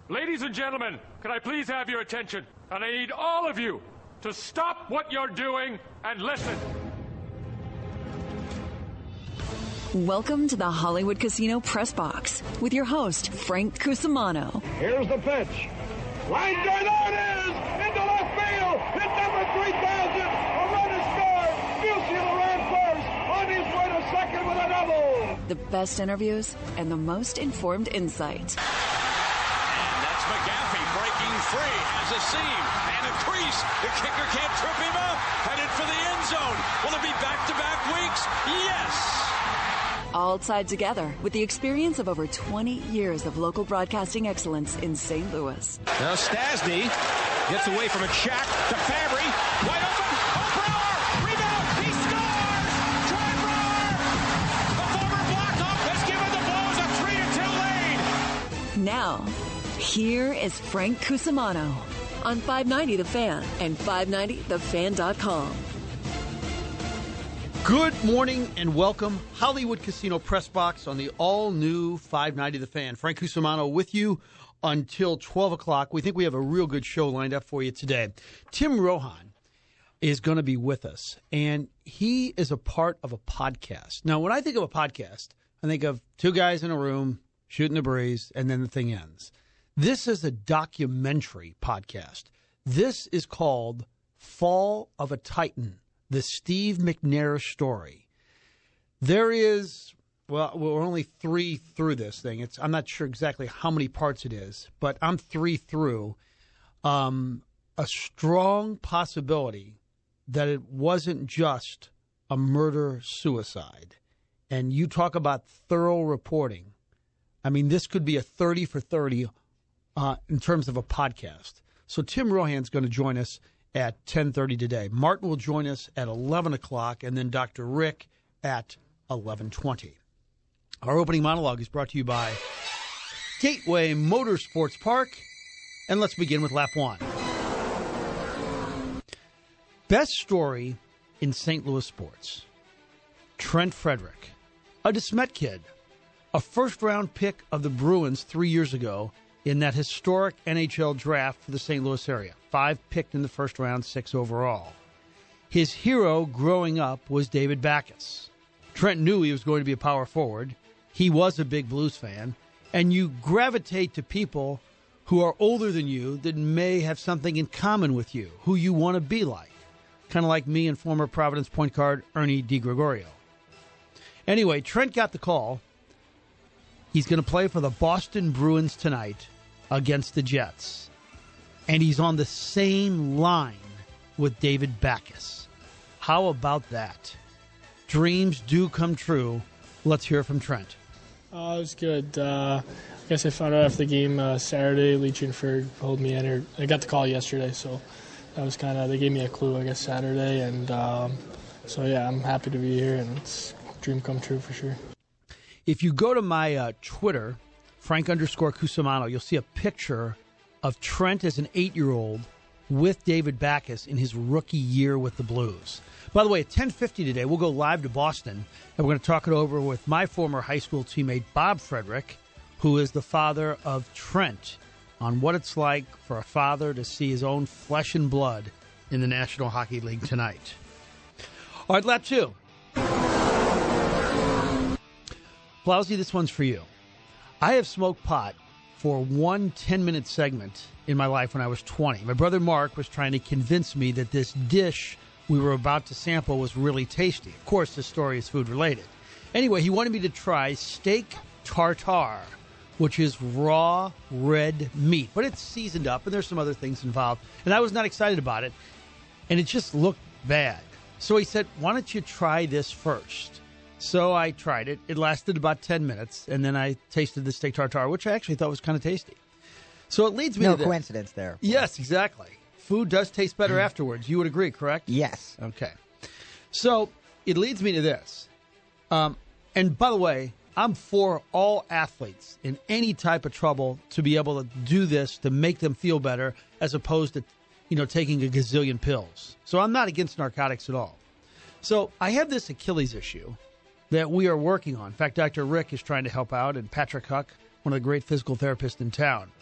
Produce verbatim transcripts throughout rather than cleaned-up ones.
Ladies and gentlemen, can I please have your attention? And I need all of you to stop what you're doing and listen. Welcome to the Hollywood Casino Press Box with your host, Frank Cusimano. Here's the pitch. Line drive, there it is! Into left field! Hit number three thousand! A run is scored! Musiala ran first! On his way to second with a double! The best interviews and the most informed insight. And that's McGaffey breaking free, has a seam and a crease. The kicker can't trip him up. Headed for the end zone. Will it be back-to-back weeks? Yes! All tied together with the experience of over twenty years of local broadcasting excellence in Saint Louis. Now Stasny gets away from it. Shaq to Fabry. Wide open. Oh, Brower. Rebound. He scores. Troy Brower. The former Blackhawk has given the Blues a three to two lead. Now, here is Frank Cusimano on five ninety The Fan and five ninety the fan dot com. Good morning and welcome. Hollywood Casino Press Box on the all-new five ninety The Fan. Frank Cusimano with you until twelve o'clock. We think we have a real good show lined up for you today. Tim Rohan is going to be with us, and he is a part of a podcast. Now, when I think of a podcast, I think of two guys in a room shooting the breeze, and then the thing ends. This is a documentary podcast. This is called Fall of a Titan, the Steve McNair story. There is, well, we're only three through this thing. It's I'm not sure exactly how many parts it is, but I'm three through. Um, a strong possibility that it wasn't just a murder-suicide. And you talk about thorough reporting. I mean, this could be a thirty for thirty uh, in terms of a podcast. So Tim Rohan's going to join us at ten thirty today. Martin will join us at eleven o'clock, and then Doctor Rick at eleven twenty. Our opening monologue is brought to you by Gateway Motorsports Park, and let's begin with lap one. Best story in Saint Louis sports. Trent Frederick, a DeSmet kid, a first-round pick of the Bruins three years ago in that historic N H L draft for the Saint Louis area. Five picked in the first round, six overall. His hero growing up was David Backes. Trent knew he was going to be a power forward. He was a big Blues fan. And you gravitate to people who are older than you that may have something in common with you, who you want to be like. Kind of like me and former Providence point guard Ernie DiGregorio. Anyway, Trent got the call. He's going to play for the Boston Bruins tonight against the Jets. And he's on the same line with David Backes. How about that? Dreams do come true. Let's hear from Trent. Uh, it was good. Uh, I guess I found out after the game uh, Saturday. Leach and Ferg pulled me in. Or I got the call yesterday, so that was kind of, they gave me a clue, I guess, Saturday. And um, so, yeah, I'm happy to be here, and it's a dream come true for sure. If you go to my uh, Twitter, Frank underscore Cusimano, you'll see a picture of Trent as an eight-year-old with David Backes in his rookie year with the Blues. By the way, at ten fifty today, we'll go live to Boston, and we're going to talk it over with my former high school teammate, Bob Frederick, who is the father of Trent, on what it's like for a father to see his own flesh and blood in the National Hockey League tonight. All right, lap two. Blousy, this one's for you. I have smoked pot for one ten-minute segment in my life when I was twenty. My brother Mark was trying to convince me that this dish we were about to sample was really tasty. Of course, this story is food-related. Anyway, he wanted me to try steak tartare, which is raw red meat. But it's seasoned up, and there's some other things involved. And I was not excited about it, and it just looked bad. So he said, why don't you try this first? So I tried it. It lasted about ten minutes, and then I tasted the steak tartare, which I actually thought was kind of tasty. So it leads me no to... No coincidence there. Yes, exactly. Food does taste better afterwards. You would agree, correct? Yes. Okay. So it leads me to this. Um, and by the way, I'm for all athletes in any type of trouble to be able to do this to make them feel better as opposed to, you know, taking a gazillion pills. So I'm not against narcotics at all. So I have this Achilles issue that we are working on. In fact, Doctor Rick is trying to help out, and Patrick Huck, one of the great physical therapists in town.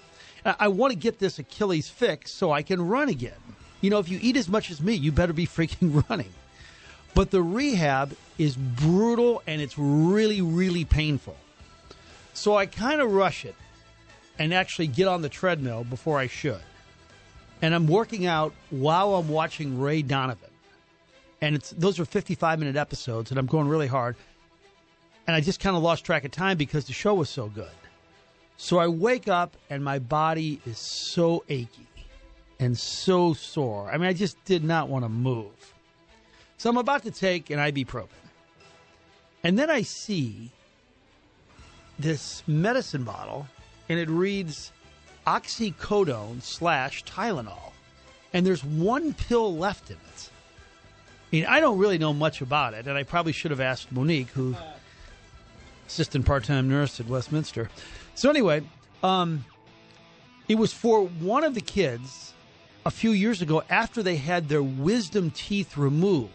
I, I want to get this Achilles fixed so I can run again. You know, if you eat as much as me, you better be freaking running. But the rehab is brutal and it's really, really painful. So I kind of rush it and actually get on the treadmill before I should. And I'm working out while I'm watching Ray Donovan. And it's those are fifty-five minute episodes, and I'm going really hard. And I just kind of lost track of time because the show was so good. So I wake up, and my body is so achy and so sore. I mean, I just did not want to move. So I'm about to take an ibuprofen. And then I see this medicine bottle, and it reads oxycodone slash Tylenol. And there's one pill left in it. I mean, I don't really know much about it, and I probably should have asked Monique, who assistant part-time nurse at Westminster. So anyway, um, it was for one of the kids a few years ago after they had their wisdom teeth removed.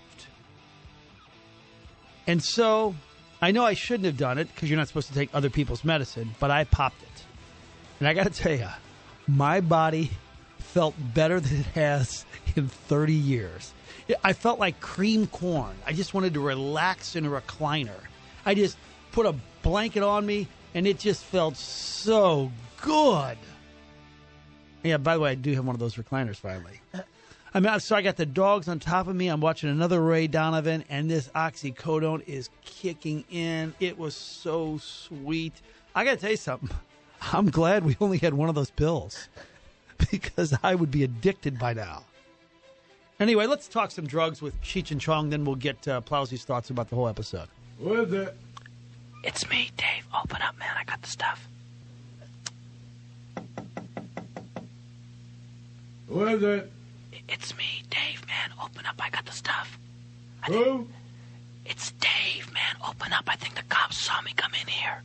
And so I know I shouldn't have done it because you're not supposed to take other people's medicine, but I popped it. And I got to tell you, my body felt better than it has in thirty years. I felt like cream corn. I just wanted to relax in a recliner. I just put a blanket on me, and it just felt so good. Yeah, by the way, I do have one of those recliners finally. I mean, so I got the dogs on top of me. I'm watching another Ray Donovan, and this oxycodone is kicking in. It was so sweet. I got to tell you something. I'm glad we only had one of those pills because I would be addicted by now. Anyway, let's talk some drugs with Cheech and Chong, then we'll get uh, Plowsy's thoughts about the whole episode. What is it? It's me, Dave. Open up, man. I got the stuff. What is it? It's me, Dave, man. Open up. I got the stuff. I Who? think... It's Dave, man. Open up. I think the cops saw me come in here.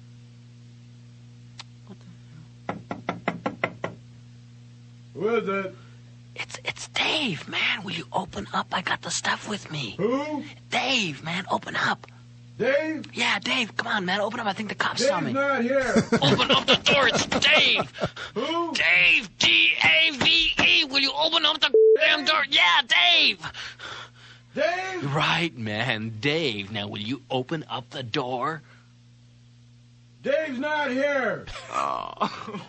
Who is it? It's it's Dave, man. Will you open up? I got the stuff with me. Who? Dave, man. Open up. Dave? Yeah, Dave. Come on, man. Open up. I think the cops saw Dave's me. not here. Open up the door. It's Dave. Who? Dave. D A V E. Will you open up the damn door? Yeah, Dave. Dave? Right, man. Dave. Now, will you open up the door? Dave's not here. Oh.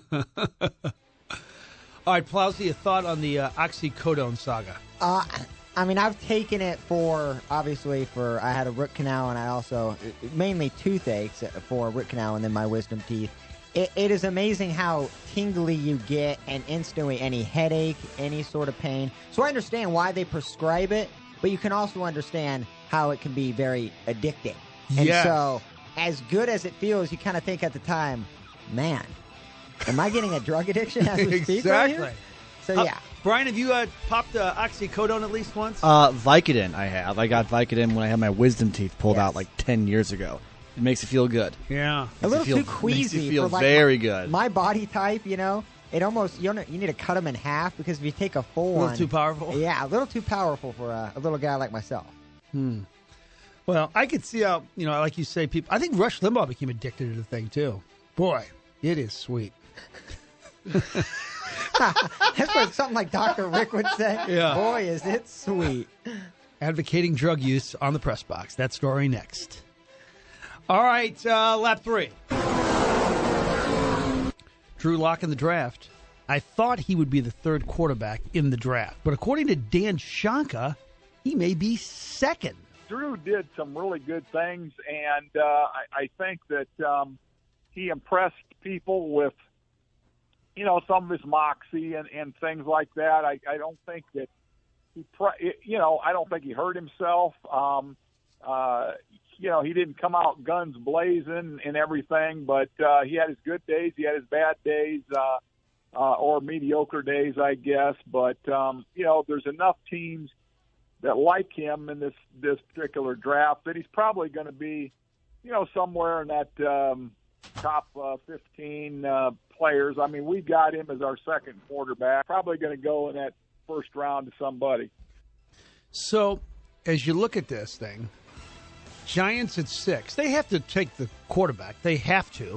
All right, Plowsy, a thought on the uh, oxycodone saga. Uh, I mean, I've taken it for, obviously, for, I had a root canal and I also, mainly toothaches for root canal and then my wisdom teeth. It, it is amazing how tingly you get and instantly any headache, any sort of pain. So I understand why they prescribe it, but you can also understand how it can be very addicting. And Yes. so, as good as it feels, you kind of think at the time, man, am I getting a drug addiction as we speak right Exactly. here? So, Uh, yeah. Brian, have you uh, popped uh, oxycodone at least once? Uh, Vicodin, I have. I got Vicodin when I had my wisdom teeth pulled Yes. out like ten years ago. It makes you feel good. yeah. A little feel- too queasy. makes you feel for like very my, good. My body type, you know, it almost, you know, you need to cut them in half because if you take a full A little one. too powerful? Yeah, a little too powerful for a, a little guy like myself. Well, I could see how, you know, like you say, people. I think Rush Limbaugh became addicted to the thing, too. Boy, it is sweet. That's what something like Doctor Rick would say. Yeah. Boy, is it sweet. Advocating drug use on the press box. That story next. All right, uh, lap three. Drew Lock in the draft. I thought he would be the third quarterback in the draft, but according to Dan Shanka, he may be second. Drew did some really good things, and uh, I, I think that um, he impressed people with, you know, some of his moxie and, and things like that. I, I don't think that he, pre- you know, I don't think he hurt himself. Um, uh, you know, he didn't come out guns blazing and everything, but uh, he had his good days, he had his bad days, uh, uh, or mediocre days, I guess. But um, you know, there's enough teams that like him in this this particular draft that he's probably going to be, you know, somewhere in that um, top uh, fifteen uh, players. I mean, we got him as our second quarterback. Probably going to go in that first round to somebody. So, as you look at this thing, Giants at six, they have to take the quarterback. They have to.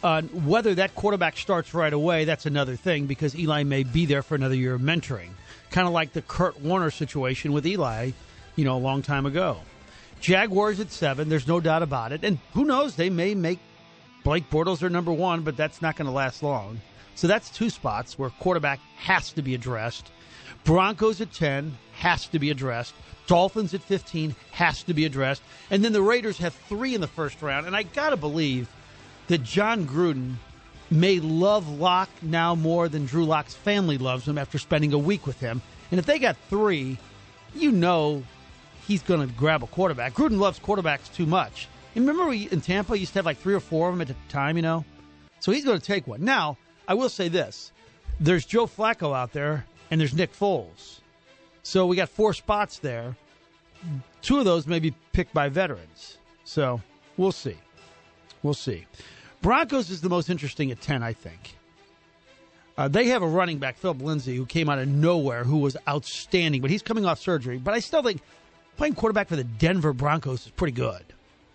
Uh, whether that quarterback starts right away, that's another thing, because Eli may be there for another year of mentoring. Kind of like the Kurt Warner situation with Eli, you know, a long time ago. Jaguars at seven, there's no doubt about it. And who knows, they may make Blake Bortles their number one, but that's not going to last long. So that's two spots where quarterback has to be addressed. Broncos at ten, has to be addressed. Dolphins at fifteen, has to be addressed. And then the Raiders have three in the first round. And I got to believe that John Gruden may love Locke now more than Drew Locke's family loves him after spending a week with him. And if they got three, you know he's going to grab a quarterback. Gruden loves quarterbacks too much. And remember we, in Tampa, he used to have like three or four of them at a time, you know? So he's going to take one. Now, I will say this. There's Joe Flacco out there, and there's Nick Foles. So we got four spots there. Two of those may be picked by veterans. So we'll see. We'll see. Broncos is the most interesting at ten, I think. Uh, they have a running back, Philip Lindsay, who came out of nowhere, who was outstanding, but he's coming off surgery. But I still think playing quarterback for the Denver Broncos is pretty good.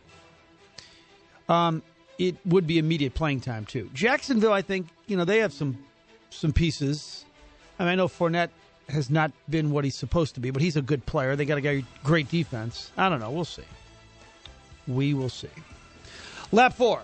Um, it would be immediate playing time, too. Jacksonville, I think, you know, they have some some pieces. I mean, I know Fournette has not been what he's supposed to be, but he's a good player. They got a great defense. I don't know. We'll see. We will see. Lap four.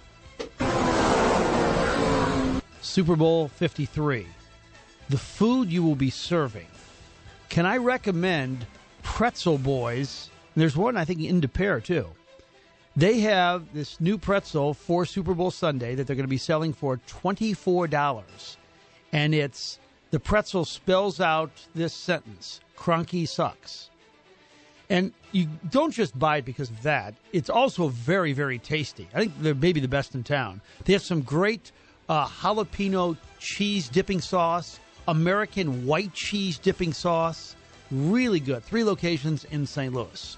Super Bowl fifty-three. The food you will be serving. Can I recommend Pretzel Boys? And there's one, I think, in Des Peres, too. They have this new pretzel for Super Bowl Sunday that they're going to be selling for twenty-four dollars. And it's, the pretzel spells out this sentence, Cronky sucks. And you don't just buy it because of that. It's also very, very tasty. I think they're maybe the best in town. They have some great uh, jalapeno cheese dipping sauce, American white cheese dipping sauce. Really good. Three locations in Saint Louis.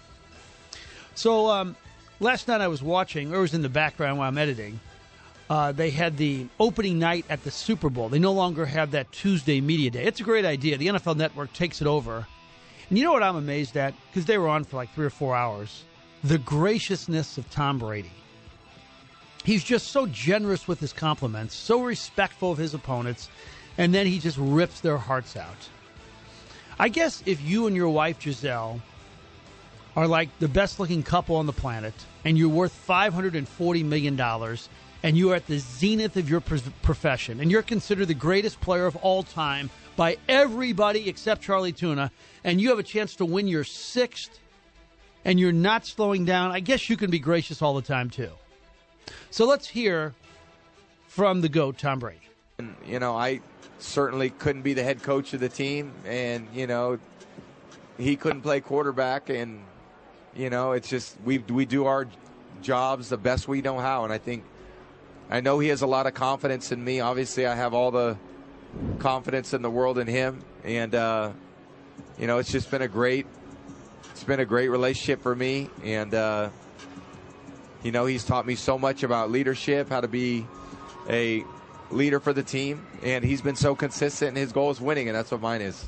So um, last night I was watching, or it was in the background while I'm editing, uh, they had the opening night at the Super Bowl. They no longer have that Tuesday media day. It's a great idea. The N F L Network takes it over. And you know what I'm amazed at? Because they were on for like three or four hours. The graciousness of Tom Brady. He's just so generous with his compliments, so respectful of his opponents, and then he just rips their hearts out. I guess if you and your wife, Giselle, are like the best-looking couple on the planet, and you're worth five hundred forty million dollars, and you are at the zenith of your profession, and you're considered the greatest player of all time by everybody except Charlie Tuna, and you have a chance to win your sixth, and you're not slowing down, I guess you can be gracious all the time, too. So let's hear from the GOAT, Tom Brady. You know, I certainly couldn't be the head coach of the team, and, you know, he couldn't play quarterback, and, you know, it's just we we do our jobs the best we know how, and I think I know he has a lot of confidence in me. Obviously, I have all the confidence in the world in him, and uh, you know, it's just been a great it's been a great relationship for me, and uh, you know, he's taught me so much about leadership, how to be a leader for the team, and he's been so consistent, and his goal is winning, and that's what mine is.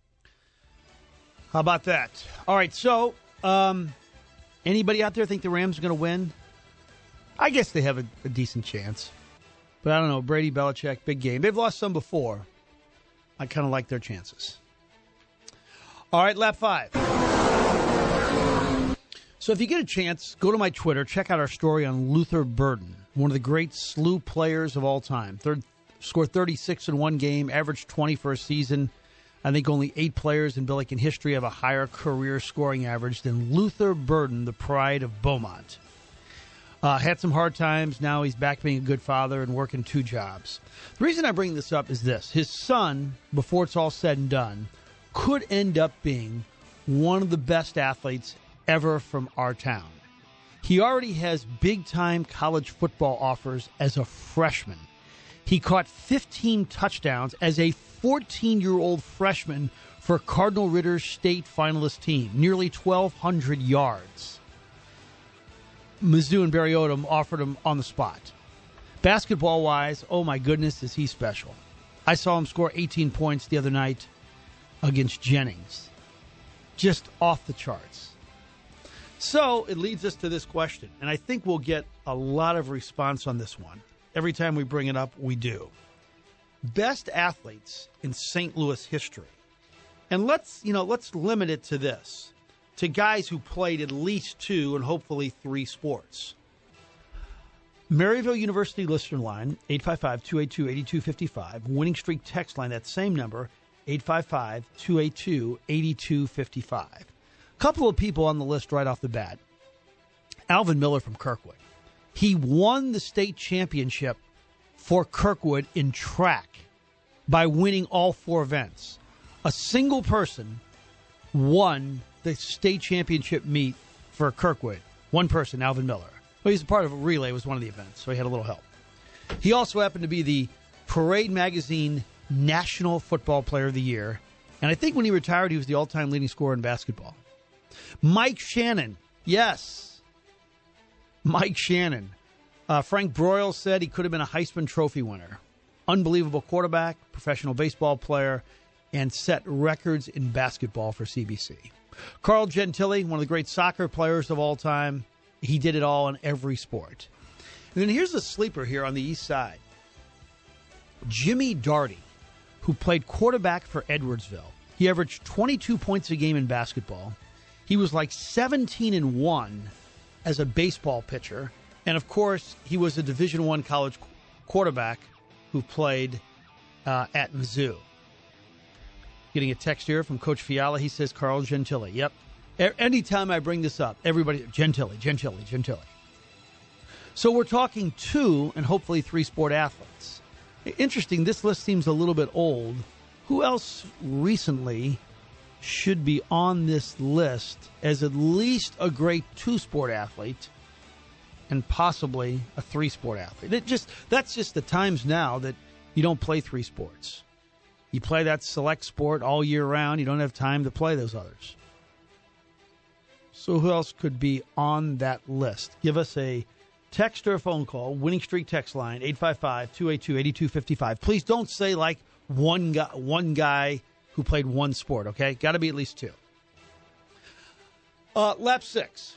How about that? All right, so um, anybody out there think the Rams are going to win? I guess they have a, a decent chance. But I don't know, Brady, Belichick, big game. They've lost some before. I kind of like their chances. All right, lap five. So if you get a chance, go to my Twitter, check out our story on Luther Burden, one of the great slew players of all time. Third, scored thirty-six in one game, averaged twenty for a season. I think only eight players in Billiken history have a higher career scoring average than Luther Burden, the pride of Beaumont. Uh, had some hard times. Now he's back being a good father and working two jobs. The reason I bring this up is this. His son, before it's all said and done, could end up being one of the best athletes ever from our town. He already has big-time college football offers as a freshman. He caught fifteen touchdowns as a fourteen-year-old freshman for Cardinal Ritter's state finalist team, nearly twelve hundred yards. Mizzou and Barry Odom offered him on the spot. Basketball-wise, oh my goodness, is he special. I saw him score eighteen points the other night against Jennings. Just off the charts. So it leads us to this question, and I think we'll get a lot of response on this one. Every time we bring it up, we do. Best athletes in Saint Louis history. And let's, you know, let's limit it to this, to guys who played at least two and hopefully three sports. Maryville University listener line, eight five five, two eight two, eight two five five. Winning Streak text line, that same number, eight five five, two eight two, eight two five five. A couple of people on the list right off the bat. Alvin Miller from Kirkwood. He won the state championship for Kirkwood in track by winning all four events. A single person won the state championship meet for Kirkwood. One person, Alvin Miller. Well, he's a part of a relay, was one of the events, so he had a little help. He also happened to be the Parade Magazine National Football Player of the Year, and I think when he retired, he was the all-time leading scorer in basketball. Mike Shannon, yes, Mike Shannon. Uh, Frank Broyles said he could have been a Heisman Trophy winner. Unbelievable quarterback, professional baseball player, and set records in basketball for C B C. Carl Gentile, one of the great soccer players of all time. He did it all in every sport. And then here's a sleeper here on the east side. Jimmy Darty, who played quarterback for Edwardsville. He averaged twenty-two points a game in basketball. He was like seventeen and one as a baseball pitcher. And, of course, he was a Division One college quarterback who played uh, at Mizzou. Getting a text here from Coach Fiala. He says, Carl Gentile. Yep. Anytime I bring this up, everybody, Gentile, Gentile, Gentile. So we're talking two and hopefully three sport athletes. Interesting, this list seems a little bit old. Who else recently should be on this list as at least a great two-sport athlete and possibly a three-sport athlete? It just that's just the times now that you don't play three sports. You play that select sport all year round. You don't have time to play those others. So who else could be on that list? Give us a text or a phone call. Winning Streak text line, eight five five, two eight two, eight two five five. Please don't say like one guy, one guy who played one sport, okay? Got to be at least two. Uh, lap six.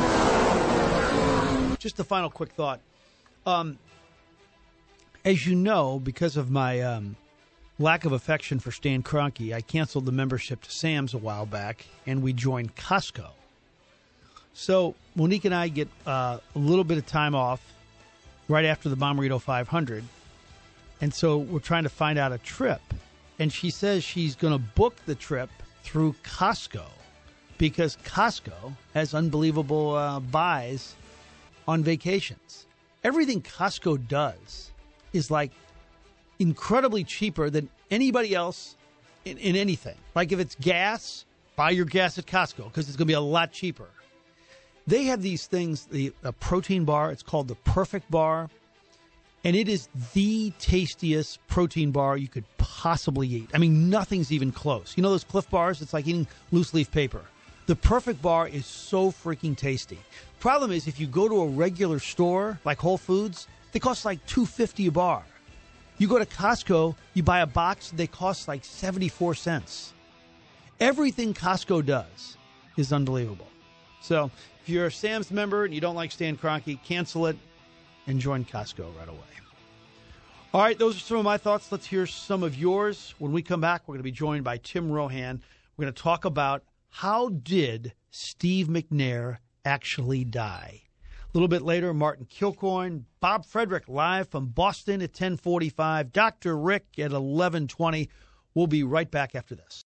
Just a final quick thought. Um, as you know, because of my um, lack of affection for Stan Kroenke, I canceled the membership to Sam's a while back, and we joined Costco. So Monique and I get uh, a little bit of time off right after the Bommarito five hundred. And so we're trying to find out a trip. And she says she's going to book the trip through Costco because Costco has unbelievable uh, buys on vacations. Everything Costco does is like incredibly cheaper than anybody else in, in anything. Like if it's gas, buy your gas at Costco because it's going to be a lot cheaper. They have these things, the a protein bar. It's called the Perfect Bar. And it is the tastiest protein bar you could possibly eat. I mean, nothing's even close. You know those Cliff Bars? It's like eating loose leaf paper. The Perfect Bar is so freaking tasty. Problem is, if you go to a regular store like Whole Foods, they cost like two dollars and fifty cents a bar. You go to Costco, you buy a box, they cost like seventy-four cents. Everything Costco does is unbelievable. So if you're a Sam's member and you don't like Stan Kroenke, cancel it and join Costco right away. All right, those are some of my thoughts. Let's hear some of yours. When we come back, we're going to be joined by Tim Rohan. We're going to talk about how did Steve McNair actually die. A little bit later, Martin Kilcoyne, Bob Frederick live from Boston at ten forty-five, Doctor Rick at eleven twenty. We'll be right back after this.